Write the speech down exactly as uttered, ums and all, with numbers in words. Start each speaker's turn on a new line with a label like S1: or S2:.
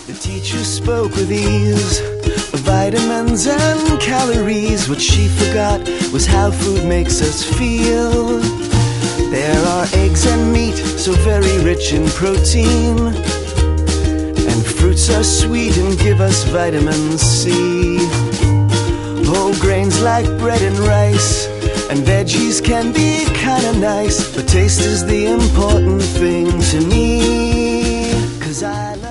S1: The teacher spoke with ease of vitamins and calories. What she forgot was how food makes us feel. There are eggs and meat, so very rich in protein, and fruits are sweet and give us vitamin C. Whole grains like bread and rice, and veggies can be kinda nice, but taste is the important thing to me, 'cause I love